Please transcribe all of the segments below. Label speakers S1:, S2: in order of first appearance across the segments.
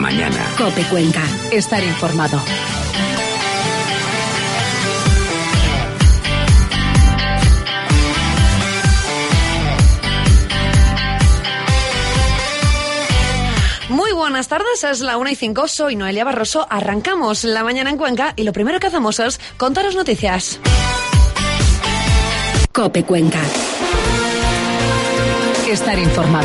S1: mañana.
S2: COPE Cuenca. Estar informado.
S3: Muy buenas tardes, es la 1:05, soy Noelia Barroso. Arrancamos la mañana en Cuenca y lo primero que hacemos es contaros noticias.
S2: COPE Cuenca. Estar informado.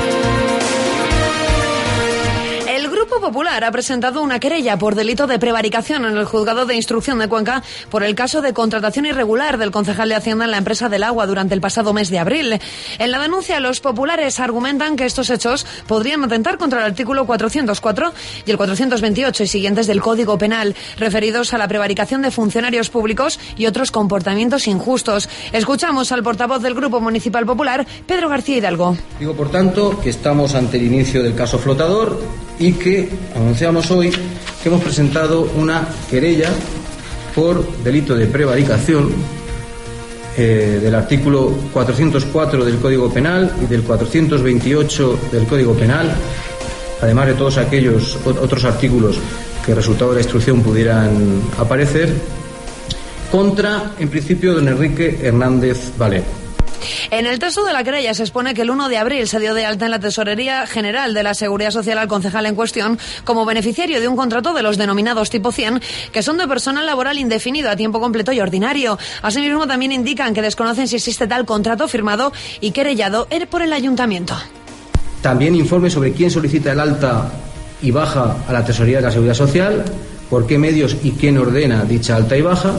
S3: El Grupo Popular ha presentado una querella por delito de prevaricación en el Juzgado de Instrucción de Cuenca por el caso de contratación irregular del concejal de Hacienda en la empresa del agua durante el pasado mes de abril. En la denuncia, los populares argumentan que estos hechos podrían atentar contra el artículo 404 y el 428 y siguientes del Código Penal, referidos a la prevaricación de funcionarios públicos y otros comportamientos injustos. Escuchamos al portavoz del Grupo Municipal Popular, Pedro García Hidalgo.
S4: Digo, por tanto, que estamos ante el inicio del caso Flotador y que anunciamos hoy que hemos presentado una querella por delito de prevaricación del artículo 404 del Código Penal y del 428 del Código Penal, además de todos aquellos otros artículos que resultado de la instrucción pudieran aparecer, contra, en principio, don Enrique Hernández Valero.
S3: En el texto de la querella se expone que el 1 de abril se dio de alta en la Tesorería General de la Seguridad Social al concejal en cuestión como beneficiario de un contrato de los denominados tipo 100, que son de personal laboral indefinido a tiempo completo y ordinario. Asimismo, también indican que desconocen si existe tal contrato firmado y querellado por el ayuntamiento.
S4: También informe sobre quién solicita el alta y baja a la Tesorería de la Seguridad Social, por qué medios y quién ordena dicha alta y baja.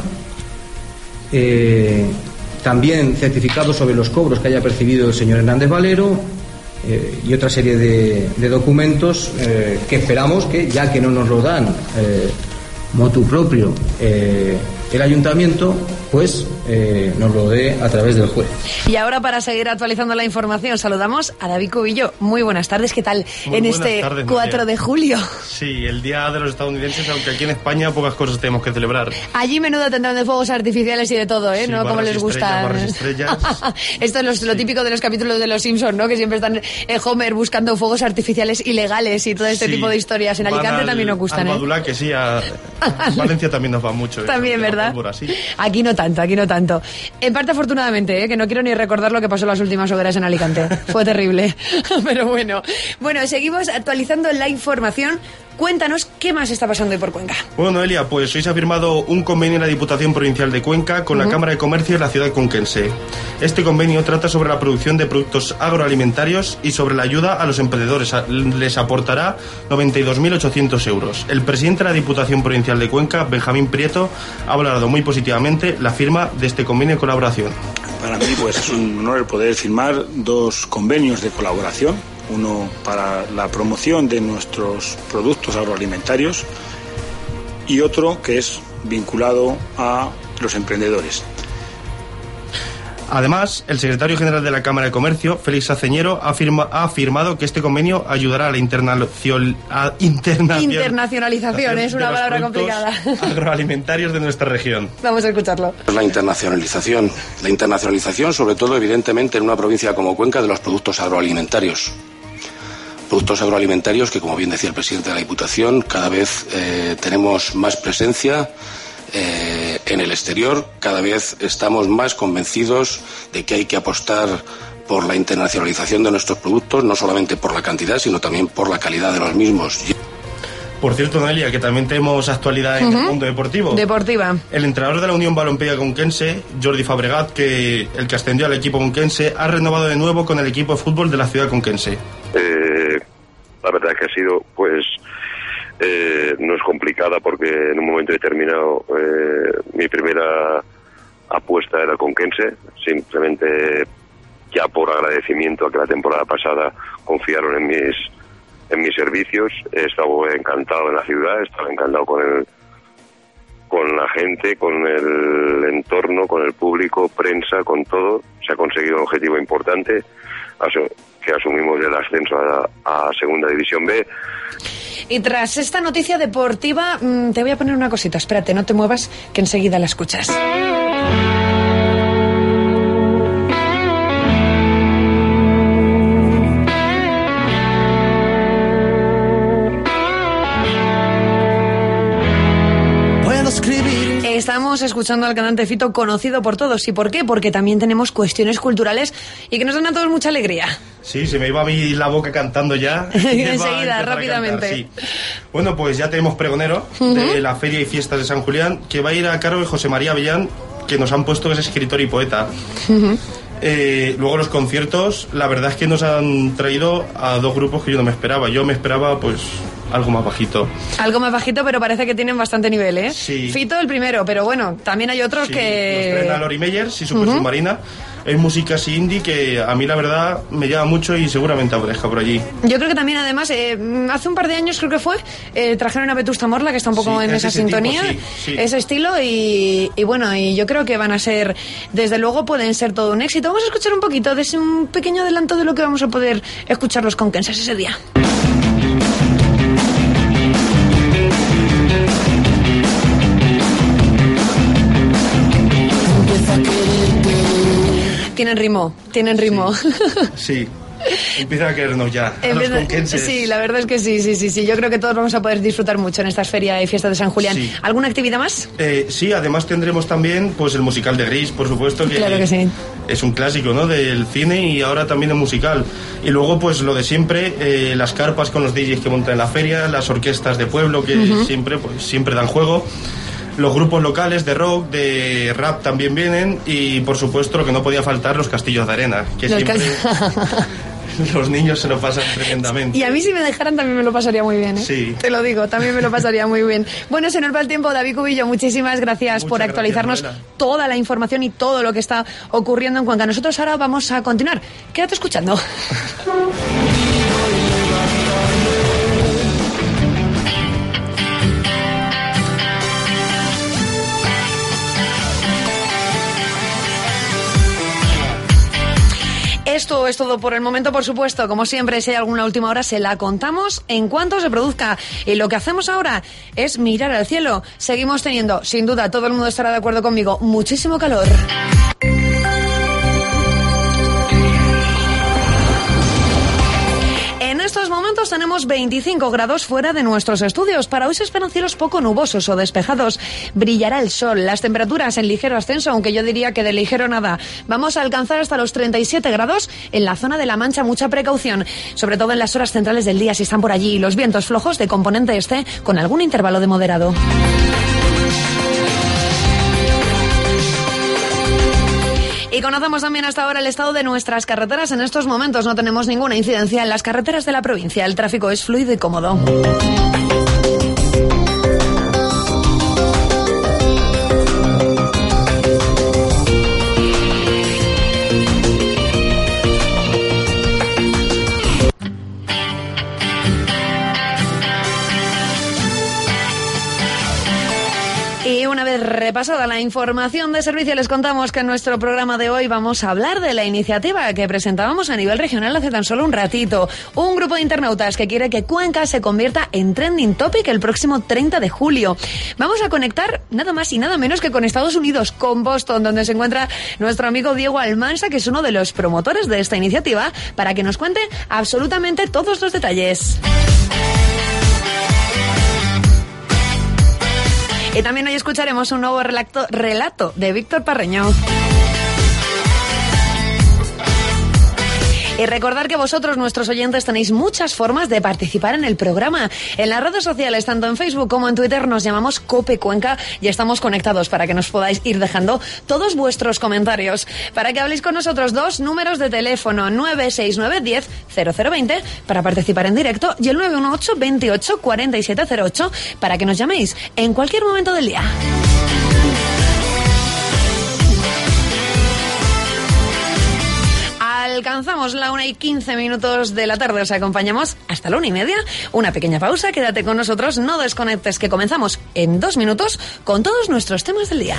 S4: También certificados sobre los cobros que haya percibido el señor Hernández Valero y otra serie de documentos que esperamos que, ya que no nos lo dan motu propio el ayuntamiento, pues nos lo dé a través del juez.
S3: Y ahora, para seguir actualizando la información, saludamos a David Cubillo. Muy buenas tardes, ¿qué tal?
S5: Muy
S3: en
S5: buenas
S3: este
S5: tardes,
S3: 4 de julio.
S5: Sí, el Día de los Estadounidenses, aunque aquí en España pocas cosas tenemos que celebrar.
S3: Allí menudo tendrán de fuegos artificiales y de todo, ¿eh?
S5: Sí,
S3: ¿no? Como les gusta.
S5: Barras estrellas.
S3: Esto es lo típico de los capítulos de Los Simpsons, ¿no? Que siempre están Homer buscando fuegos artificiales ilegales y todo este tipo de historias. En Alicante también nos gustan,
S5: Badulaque, que sí, a Valencia también nos va mucho.
S3: También, ¿verdad?
S5: Pólvora, sí.
S3: Aquí no tanto, aquí no tanto. En parte, afortunadamente, que no quiero ni recordar lo que pasó las últimas horas en Alicante. Fue terrible. Pero bueno. Bueno, seguimos actualizando la información. Cuéntanos qué más está pasando hoy por Cuenca.
S5: Bueno, Noelia, pues hoy se ha firmado un convenio en la Diputación Provincial de Cuenca con la Cámara de Comercio de la ciudad conquense. Este convenio trata sobre la producción de productos agroalimentarios y sobre la ayuda a los emprendedores. Les aportará 92.800 euros. El presidente de la Diputación Provincial de Cuenca, Benjamín Prieto, ha valorado muy positivamente la firma de este convenio de colaboración.
S6: Para mí, pues, es un honor el poder firmar dos convenios de colaboración. Uno para la promoción de nuestros productos agroalimentarios y otro que es vinculado a los emprendedores.
S5: Además, el secretario general de la Cámara de Comercio, Félix Aceñero, ha afirmado que este convenio ayudará a la internacionalización
S3: es una palabra complicada.
S5: Agroalimentarios de nuestra región.
S3: Vamos a escucharlo.
S7: La internacionalización sobre todo, evidentemente, en una provincia como Cuenca, de los productos agroalimentarios. Productos agroalimentarios que, como bien decía el presidente de la Diputación, cada vez tenemos más presencia en el exterior, cada vez estamos más convencidos de que hay que apostar por la internacionalización de nuestros productos, no solamente por la cantidad, sino también por la calidad de los mismos.
S5: Por cierto, Noelia, que también tenemos actualidad en el mundo deportivo.
S3: Deportiva.
S5: El entrenador de la Unión Balompié Conquense, Jordi Fabregat, el que ascendió al equipo conquense, ha renovado de nuevo con el equipo de fútbol de la ciudad conquense.
S8: La verdad que ha sido, pues, no es complicada porque en un momento determinado mi primera apuesta era conquense, simplemente ya por agradecimiento a que la temporada pasada confiaron en mis servicios. He estado encantado en la ciudad, he estado encantado con la gente, con el entorno, con el público, prensa, con todo. Se ha conseguido un objetivo importante, que asumimos el ascenso a Segunda División B.
S3: Y tras esta noticia deportiva, te voy a poner una cosita. Espérate, no te muevas, que enseguida la escuchas. Estamos escuchando al cantante Fito, conocido por todos. ¿Y por qué? Porque también tenemos cuestiones culturales y que nos dan a todos mucha alegría.
S5: Sí, se me iba a mí la boca cantando ya.
S3: Enseguida, rápidamente.
S5: Sí. Bueno, pues ya tenemos pregonero de la Feria y Fiestas de San Julián, que va a ir a cargo de José María Avellán, que nos han puesto que es escritor y poeta. Luego los conciertos, la verdad es que nos han traído a dos grupos que yo no me esperaba. Yo me esperaba, pues, algo más bajito. Algo más bajito, pero parece que tienen bastante nivel, ¿eh? Sí. Fito el primero, pero bueno, también hay otros que... Nos traen a Lori Meyers y Super Submarina. Es música así indie que a mí la verdad me llama mucho y seguramente aparezca por allí. Yo creo que también además, hace un par de años creo que fue, trajeron a Vetusta Morla, que está un poco en esa sintonía, tipo, sí. Ese estilo y bueno, y yo creo que van a ser, desde luego pueden ser todo un éxito. Vamos a escuchar un poquito de ese un pequeño adelanto de lo que vamos a poder escuchar los conquenses ese día. Tienen ritmo. Sí. Empieza a querernos ya, a los conquenses. Sí, la verdad es que sí. Yo creo que todos vamos a poder disfrutar mucho en estas ferias y fiestas de San Julián. Sí. ¿Alguna actividad más? Sí, además tendremos también pues el musical de Gris, por supuesto, que claro que sí. Es un clásico, ¿no?, del cine y ahora también el musical. Y luego pues lo de siempre, las carpas con los DJs que montan en la feria, las orquestas de pueblo que siempre dan juego. Los grupos locales de rock, de rap también vienen y por supuesto lo que no podía faltar, los castillos de arena, que siempre los niños se lo pasan tremendamente. Y a mí si me dejaran también me lo pasaría muy bien, ¿eh? Sí. Te lo digo, también me lo pasaría muy bien. Bueno, se nos va el tiempo. David Cubillo, muchísimas gracias por actualizarnos toda la información y todo lo que está ocurriendo en Cuenca. Nosotros ahora vamos a continuar. Quédate escuchando. Esto es todo por el momento, por supuesto. Como siempre, si hay alguna última hora, se la contamos en cuanto se produzca. Y lo que hacemos ahora es mirar al cielo. Seguimos teniendo, sin duda, todo el mundo estará de acuerdo conmigo, muchísimo calor. En estos momentos tenemos 25 grados fuera de nuestros estudios. Para hoy se esperan cielos poco nubosos o despejados. Brillará el sol. Las temperaturas en ligero ascenso, aunque yo diría que de ligero nada. Vamos a alcanzar hasta los 37 grados en la zona de La Mancha. Mucha precaución, sobre todo en las horas centrales del día si están por allí. Los vientos flojos de componente este con algún intervalo de moderado. Y conocemos también hasta ahora el estado de nuestras carreteras. En estos momentos no tenemos ninguna incidencia en las carreteras de la provincia. El tráfico es fluido y cómodo. Y una vez repasada la información de servicio, les contamos que en nuestro programa de hoy vamos a hablar de la iniciativa que presentábamos a nivel regional hace tan solo un ratito. Un grupo de internautas que quiere que Cuenca se convierta en trending topic el próximo 30 de julio. Vamos a conectar nada más y nada menos que con Estados Unidos, con Boston, donde se encuentra nuestro amigo Diego Almansa, que es uno de los promotores de esta iniciativa, para que nos cuente absolutamente todos los detalles. Y también hoy escucharemos un nuevo relato de Víctor Parreño. Y recordar que vosotros, nuestros oyentes, tenéis muchas formas de participar en el programa. En las redes sociales, tanto en Facebook como en Twitter, nos llamamos Cope Cuenca y estamos conectados para que nos podáis ir dejando todos vuestros comentarios. Para que habléis con nosotros, 2 números de teléfono, 969 10 0020 para participar en directo y el 918 28 4708 para que nos llaméis en cualquier momento del día. Alcanzamos la 1:15 de la tarde, os acompañamos hasta la 1:30. Una pequeña pausa, quédate con nosotros, no desconectes, que comenzamos en 2 minutos con todos nuestros temas del día.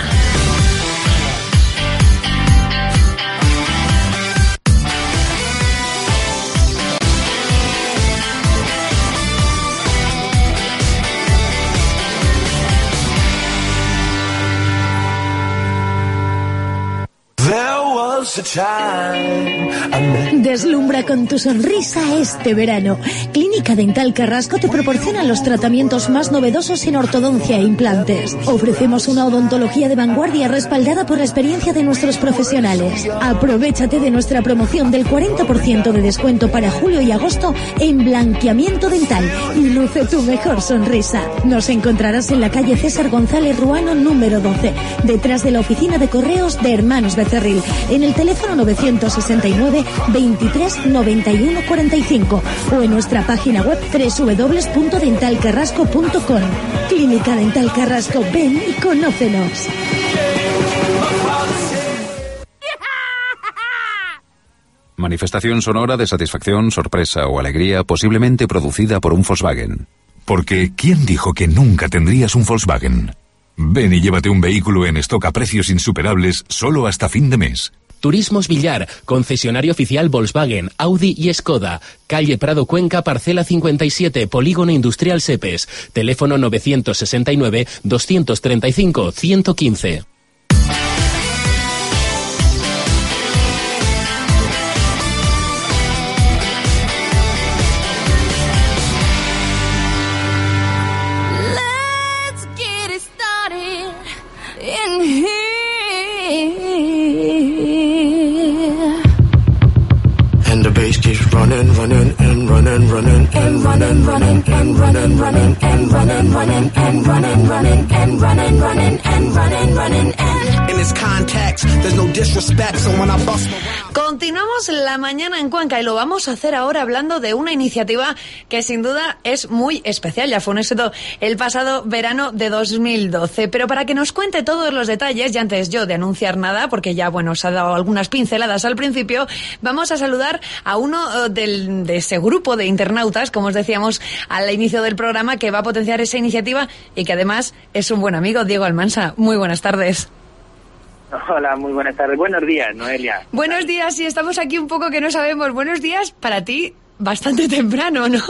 S1: Deslumbra con tu sonrisa este verano. Clínica Dental Carrasco te proporciona los tratamientos más novedosos en ortodoncia e implantes. Ofrecemos una odontología de vanguardia respaldada por la experiencia de nuestros profesionales. Aprovéchate de nuestra promoción del 40% de descuento para julio y agosto en blanqueamiento dental y luce tu mejor sonrisa. Nos encontrarás en la calle César González Ruano número 12, detrás de la oficina de correos de Hermanos Becerril, en el teléfono 969 23 91 45 o en nuestra página web www.dentalcarrasco.com. Clínica Dental Carrasco, ven y conócenos.
S9: Manifestación sonora de satisfacción, sorpresa o alegría posiblemente producida por un Volkswagen.
S10: Porque ¿quién dijo que nunca tendrías un Volkswagen? Ven y llévate un vehículo en stock a precios insuperables solo hasta fin de mes.
S11: Turismos Villar, concesionario oficial Volkswagen, Audi y Skoda. Calle Prado Cuenca, parcela 57, Polígono Industrial Sepes. Teléfono 969 235 115.
S12: Running, running, and running, running, and running, running, and running, running, and running, running, and running, running, and running, running, and running, running, and in this context, there's no disrespect, so when I bust my...
S3: Continuamos la mañana en Cuenca y lo vamos a hacer ahora hablando de una iniciativa que sin duda es muy especial. Ya fue un éxito el pasado verano de 2012. Pero para que nos cuente todos los detalles, y antes yo de anunciar nada, porque ya bueno os ha dado algunas pinceladas al principio, vamos a saludar a uno de ese grupo de internautas, como os decíamos al inicio del programa, que va a potenciar esa iniciativa y que además es un buen amigo, Diego Almansa. Muy buenas tardes.
S13: Hola, muy buenas tardes. Buenos días, Noelia.
S3: Buenos días, sí, estamos aquí un poco que no sabemos. Buenos días para ti, bastante temprano, ¿no?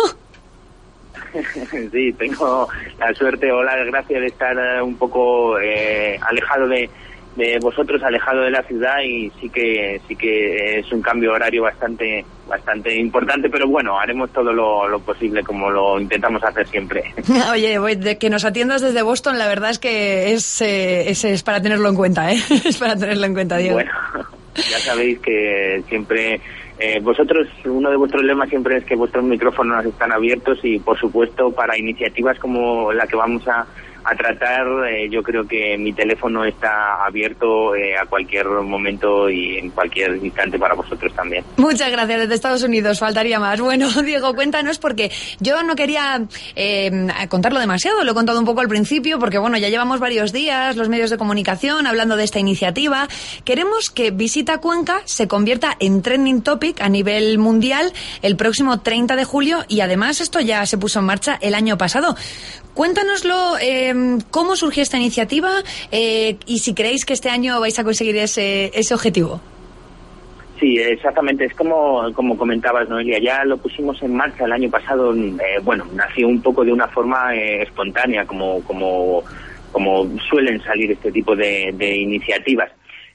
S13: Sí, tengo la suerte o la desgracia de estar un poco alejado de vosotros, alejado de la ciudad, y sí que es un cambio horario bastante importante, pero bueno, haremos todo lo posible como lo intentamos hacer siempre.
S3: Oye, de que nos atiendas desde Boston, la verdad es que es para tenerlo en cuenta, ¿eh? Es para tenerlo en cuenta, Diego.
S13: Bueno, ya sabéis que siempre vosotros, uno de vuestros lemas siempre es que vuestros micrófonos están abiertos, y por supuesto para iniciativas como la que vamos a tratar, yo creo que mi teléfono está abierto a cualquier momento y en cualquier instante para vosotros también.
S3: Muchas gracias, desde Estados Unidos, faltaría más. Bueno, Diego, cuéntanos, porque yo no quería contarlo demasiado, lo he contado un poco al principio, porque bueno, ya llevamos varios días los medios de comunicación hablando de esta iniciativa. Queremos que Visita Cuenca se convierta en trending topic a nivel mundial el próximo 30 de julio, y además esto ya se puso en marcha el año pasado. Cuéntanoslo, cómo surgió esta iniciativa y si creéis que este año vais a conseguir ese objetivo.
S13: Sí, exactamente. Es como comentabas, Noelia, ya lo pusimos en marcha el año pasado. Bueno, nació un poco de una forma espontánea, como suelen salir este tipo de iniciativas.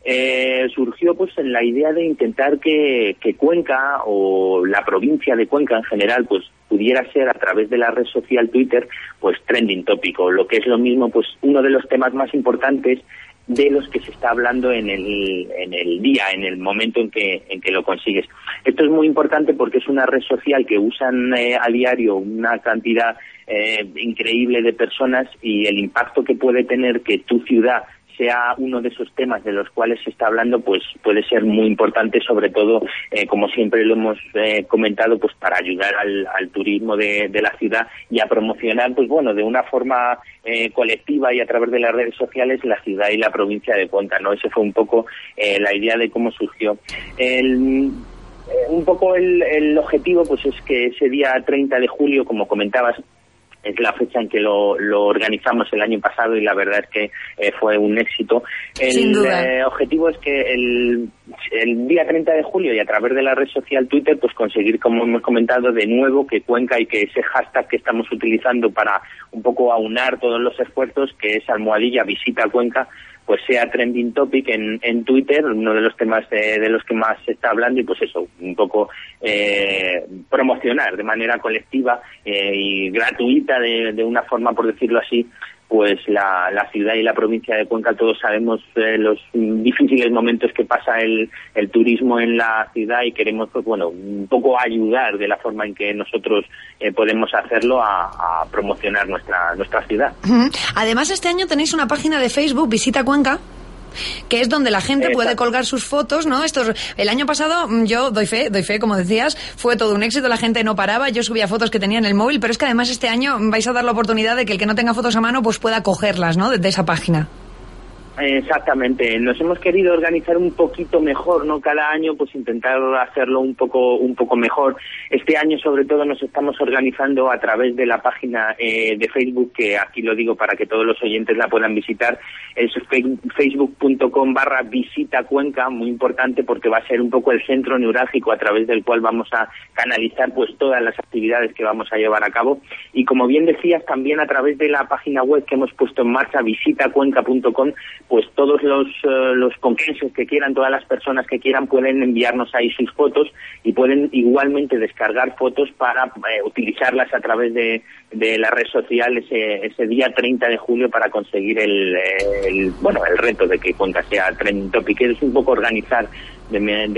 S13: Surgió pues en la idea de intentar que Cuenca, o la provincia de Cuenca en general, pues pudiera ser a través de la red social Twitter pues trending topic, o lo que es lo mismo, pues uno de los temas más importantes de los que se está hablando en el día, en el momento en que lo consigues. Esto es muy importante porque es una red social que usan a diario una cantidad increíble de personas, y el impacto que puede tener que tu ciudad sea uno de esos temas de los cuales se está hablando, pues puede ser muy importante, sobre todo, como siempre lo hemos comentado, pues para ayudar al turismo de la ciudad y a promocionar, pues bueno, de una forma colectiva y a través de las redes sociales la ciudad y la provincia de Cuenca, ¿no? Ese fue un poco la idea de cómo surgió. Un poco el objetivo, pues es que ese día 30 de julio, como comentabas, es la fecha en que lo organizamos el año pasado, y la verdad es que fue un éxito. El objetivo es que el día 30 de julio, y a través de la red social Twitter, pues conseguir, como hemos comentado, de nuevo que Cuenca, y que ese hashtag que estamos utilizando para un poco aunar todos los esfuerzos, que es #Visita Cuenca, pues sea trending topic en Twitter, uno de los temas de los que más se está hablando, y pues eso, un poco promocionar de manera colectiva y gratuita, de una forma, por decirlo así, pues la ciudad y la provincia de Cuenca. Todos sabemos los difíciles momentos que pasa el turismo en la ciudad, y queremos, pues bueno, un poco ayudar de la forma en que nosotros podemos hacerlo a promocionar nuestra ciudad.
S3: Además, este año tenéis una página de Facebook, Visita Cuenca, que es donde la gente puede colgar sus fotos, ¿no? El año pasado, yo doy fe, como decías, fue todo un éxito, la gente no paraba, yo subía fotos que tenía en el móvil, pero es que además este año vais a dar la oportunidad de que el que no tenga fotos a mano pues pueda cogerlas, ¿no?, de esa página.
S13: Exactamente, nos hemos querido organizar un poquito mejor, ¿no? Cada año pues intentar hacerlo un poco mejor. Este año sobre todo nos estamos organizando a través de la página de Facebook, que aquí lo digo para que todos los oyentes la puedan visitar, es facebook.com/visita Cuenca, muy importante porque va a ser un poco el centro neurálgico a través del cual vamos a canalizar pues todas las actividades que vamos a llevar a cabo. Y como bien decías, también a través de la página web que hemos puesto en marcha, visitacuenca.com, pues todos los conquenses que quieran, todas las personas que quieran, pueden enviarnos ahí sus fotos, y pueden igualmente descargar fotos para utilizarlas a través de la red social ese día 30 de julio para conseguir el reto de que Cuenca sea trending topic. Es un poco organizar de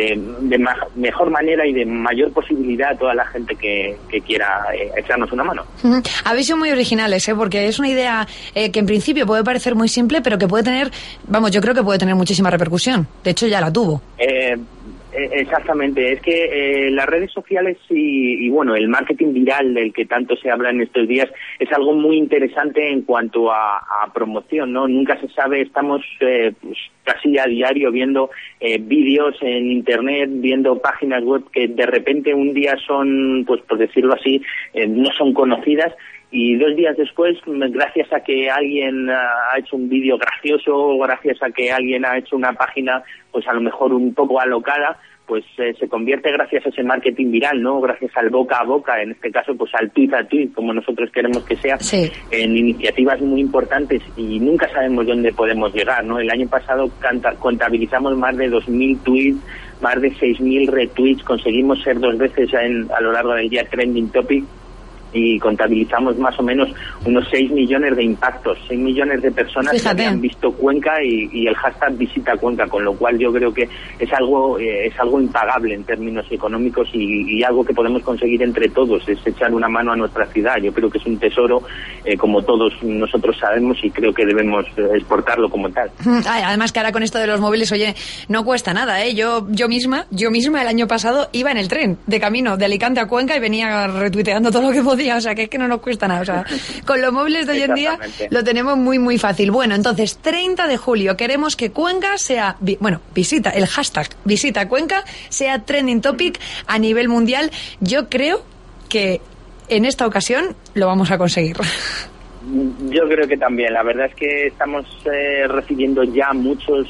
S13: mejor manera y de mayor posibilidad a toda la gente que quiera echarnos una mano.
S3: Habéis sido muy originales, porque es una idea que en principio puede parecer muy simple, pero que puede tener, yo creo que puede tener muchísima repercusión. De hecho, ya la tuvo.
S13: Exactamente, es que las redes sociales y bueno, el marketing viral del que tanto se habla en estos días es algo muy interesante en cuanto a promoción, ¿no? Nunca se sabe, estamos pues casi a diario viendo vídeos en internet, viendo páginas web que de repente un día son, pues por decirlo así, no son conocidas, y 2 días después, gracias a que alguien ha hecho un vídeo gracioso, gracias a que alguien ha hecho una página pues a lo mejor un poco alocada, pues se convierte, gracias a ese marketing viral, ¿no? Gracias al boca a boca, en este caso pues al tweet a tweet, como nosotros queremos que sea, sí, en iniciativas muy importantes, y nunca sabemos dónde podemos llegar, ¿no? El año pasado contabilizamos más de 2.000 tweets, más de 6.000 retweets, conseguimos ser 2 veces a lo largo del día trending topic, y contabilizamos más o menos unos 6 millones de impactos, 6 millones de personas que habían visto Cuenca y el hashtag Visita Cuenca, con lo cual yo creo que es algo impagable en términos económicos, y algo que podemos conseguir entre todos, es echar una mano a nuestra ciudad. Yo creo que es un tesoro, como todos nosotros sabemos, y creo que debemos exportarlo como tal.
S3: Además que ahora con esto de los móviles, oye, no cuesta nada, ¿eh? Yo misma el año pasado iba en el tren de camino de Alicante a Cuenca y venía retuiteando todo lo que podía. O sea, que es que no nos cuesta nada. O sea, con los móviles de hoy en día lo tenemos muy, muy fácil. Bueno, entonces, 30 de julio queremos que Cuenca sea, el hashtag Visita Cuenca sea trending topic a nivel mundial. Yo creo que en esta ocasión lo vamos a conseguir.
S13: Yo creo que también. La verdad es que estamos recibiendo ya muchas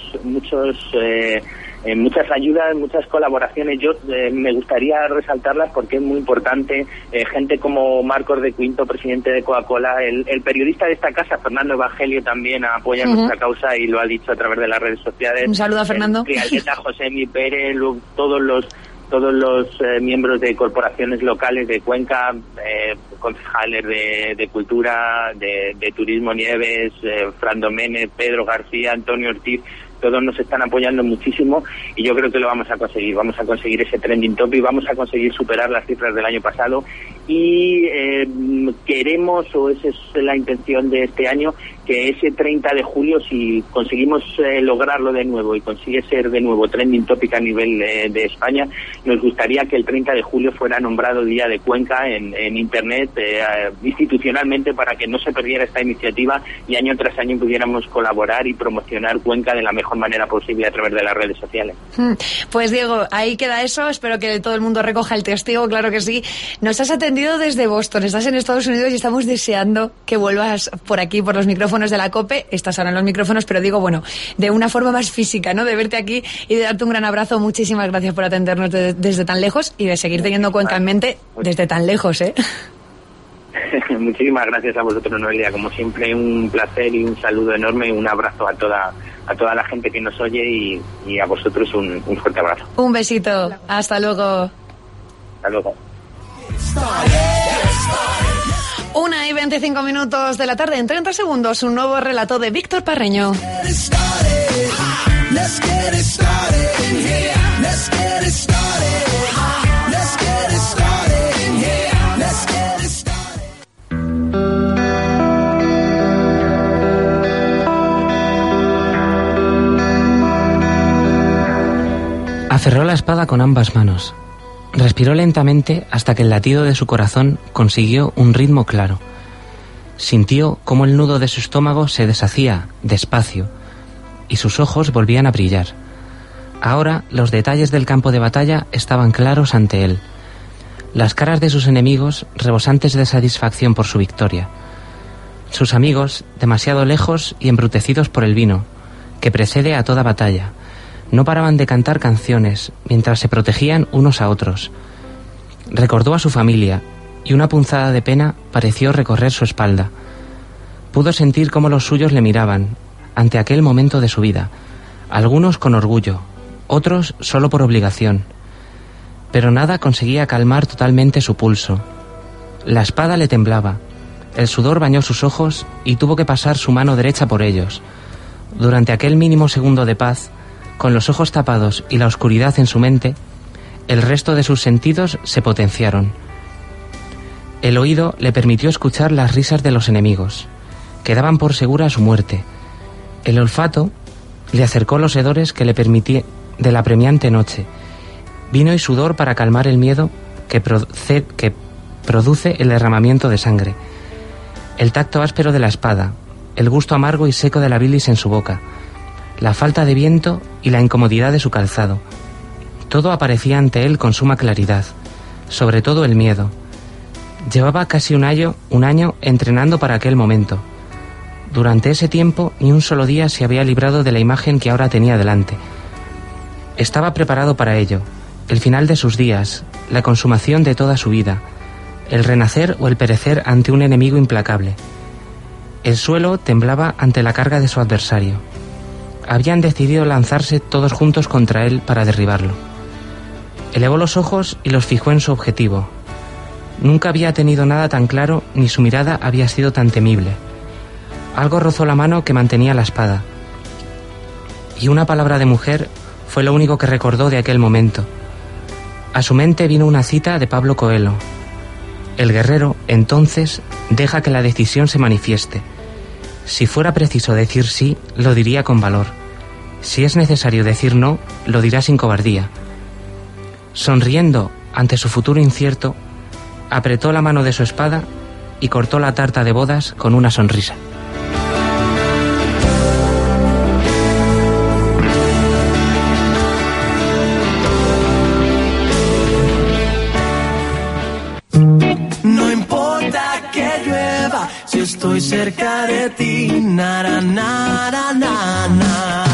S13: ayudas, muchas colaboraciones. Yo me gustaría resaltarlas porque es muy importante. Gente como Marcos de Quinto, presidente de Coca-Cola, el periodista de esta casa, Fernando Evangelio, también apoya nuestra causa y lo ha dicho a través de las redes sociales.
S3: Un saludo a Fernando.
S13: José Mi Pérez, todos los miembros de corporaciones locales de Cuenca, concejales de Cultura, de Turismo Nieves, Fran Domene, Pedro García, Antonio Ortiz. Todos nos están apoyando muchísimo, y yo creo que lo vamos a conseguir. Vamos a conseguir ese trending topic, vamos a conseguir superar las cifras del año pasado, y queremos, o esa es la intención de este año, que ese 30 de julio, si conseguimos lograrlo de nuevo y consigue ser de nuevo trending topic a nivel de España, nos gustaría que el 30 de julio fuera nombrado Día de Cuenca en Internet, institucionalmente, para que no se perdiera esta iniciativa y año tras año pudiéramos colaborar y promocionar Cuenca de la mejor manera posible a través de las redes sociales.
S3: Pues Diego, ahí queda eso. Espero que todo el mundo recoja el testigo, claro que sí. Nos has atendido desde Boston, estás en Estados Unidos y estamos deseando que vuelvas por aquí, por los micrófonos de la COPE. Estás ahora en los micrófonos, pero digo, de una forma más física, ¿no? De verte aquí y de darte un gran abrazo. Muchísimas gracias por atendernos desde tan lejos y de seguir teniendo Cuenca en mente desde tan lejos, ¿eh?
S13: Muchísimas gracias a vosotros, Noelia. Como siempre, un placer y un saludo enorme y un abrazo a toda a toda la gente que nos oye y a vosotros un fuerte abrazo.
S3: Un besito. Hasta luego.
S13: Hasta luego.
S3: 1:25 de la tarde, en 30 segundos, un nuevo relato de Víctor Parreño.
S14: Aferró la espada con ambas manos. Respiró lentamente hasta que el latido de su corazón consiguió un ritmo claro. Sintió cómo el nudo de su estómago se deshacía despacio y sus ojos volvían a brillar. Ahora los detalles del campo de batalla estaban claros ante él. Las caras de sus enemigos rebosantes de satisfacción por su victoria. Sus amigos demasiado lejos y embrutecidos por el vino, que precede a toda batalla. No paraban de cantar canciones mientras se protegían unos a otros. Recordó a su familia y una punzada de pena pareció recorrer su espalda. Pudo sentir cómo los suyos le miraban ante aquel momento de su vida, algunos con orgullo, otros solo por obligación. Pero nada conseguía calmar totalmente su pulso. La espada le temblaba, el sudor bañó sus ojos y tuvo que pasar su mano derecha por ellos. Durante aquel mínimo segundo de paz, con los ojos tapados y la oscuridad en su mente, el resto de sus sentidos se potenciaron. El oído le permitió escuchar las risas de los enemigos, que daban por segura su muerte. El olfato le acercó los hedores que le permitía de la apremiante noche, vino y sudor para calmar el miedo que produce el derramamiento de sangre. El tacto áspero de la espada, el gusto amargo y seco de la bilis en su boca, la falta de viento y la incomodidad de su calzado. Todo aparecía ante él con suma claridad, sobre todo el miedo. Llevaba casi un año entrenando para aquel momento. Durante ese tiempo ni un solo día se había librado de la imagen que ahora tenía delante. Estaba preparado para ello, el final de sus días, la consumación de toda su vida, el renacer o el perecer ante un enemigo implacable. El suelo temblaba ante la carga de su adversario. Habían decidido lanzarse todos juntos contra él para derribarlo. Elevó los ojos y los fijó en su objetivo. Nunca había tenido nada tan claro ni su mirada había sido tan temible. Algo rozó la mano que mantenía la espada. Y una palabra de mujer fue lo único que recordó de aquel momento. A su mente vino una cita de Pablo Coelho. El guerrero, entonces, deja que la decisión se manifieste. Si fuera preciso decir sí, lo diría con valor. Si es necesario decir no, lo dirá sin cobardía. Sonriendo ante su futuro incierto, apretó la mano de su espada y cortó la tarta de bodas con una sonrisa.
S12: No importa que llueva, si estoy cerca de ti, na na na na na na.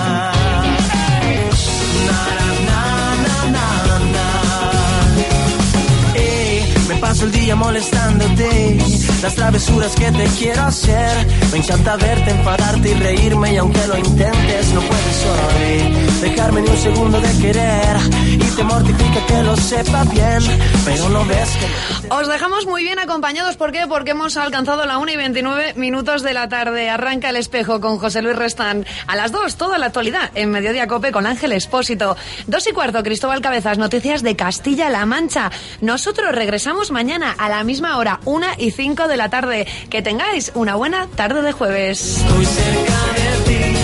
S12: Paso el día molestándote, las travesuras que te quiero hacer. Me encanta verte, enfadarte y reírme, y aunque lo intentes no puedes hoy dejarme ni un segundo de querer. Y te mortifica que lo sepa bien, pero no ves que...
S3: Os dejamos muy bien acompañados. ¿Por qué? Porque hemos alcanzado la 1:29 de la tarde. Arranca El Espejo con José Luis Restán. A las 2, toda la actualidad en Mediodía Cope con Ángel Expósito. 2:15, Cristóbal Cabezas, noticias de Castilla-La Mancha. Nosotros regresamos mañana a la misma hora, 1:05 de la tarde. Que tengáis una buena tarde de jueves.
S12: Estoy cerca de ti,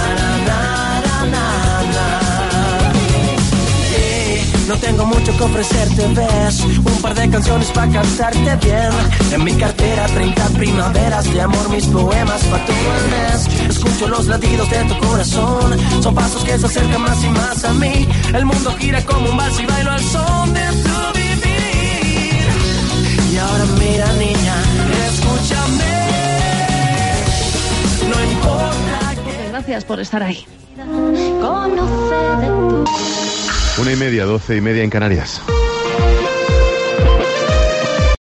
S12: no tengo mucho que ofrecerte, ves. Un par de canciones para cantarte bien. En mi cartera 30 primaveras de amor, mis poemas para todo el mes. Escucho los latidos de tu corazón, son pasos que se acercan más y más a mí. El mundo gira como un vals y bailo al son de tu vivir. Y ahora mira, niña, escúchame. No importa que...
S1: Gracias por estar ahí.
S15: Conoce de tu...
S16: 1:30, 12:30 en Canarias.